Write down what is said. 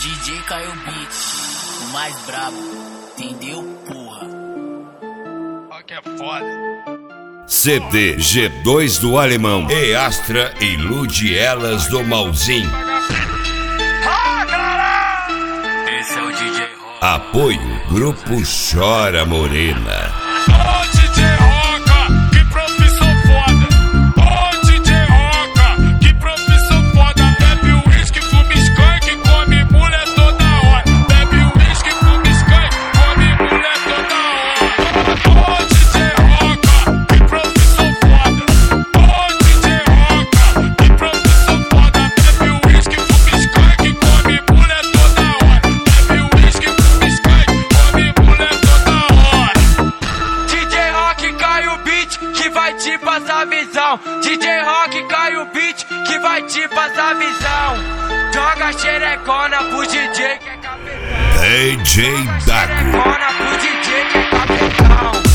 DJ Caio Beat, o mais brabo, entendeu, porra? Ó que é foda. CD G2 do Alemão e Astra ilude elas do Malzinho. Esse é o DJ Rock. Apoio Grupo Chora Morena. Ô DJ Roca, que profissão foda. Ô DJ Roca, que profissão foda. Bebe uísque, fuma skunk, come mulher toda hora. Bebe uísque, fuma skunk, come mulher toda hora. Ô DJ Roca, que profissão foda. Ô DJ Roca, que profissão foda. Bebe uísque, fuma skunk, come mulher toda hora. Bebe uísque, fuma skunk, come mulher toda hora. DJ Rock cai o beat que vai te passar visão. DJ Rock cai o beat que vai te passar visão. Joga xerecona pro DJ que é capitão. DJ Dago. Xerecona pro DJ que é capitão.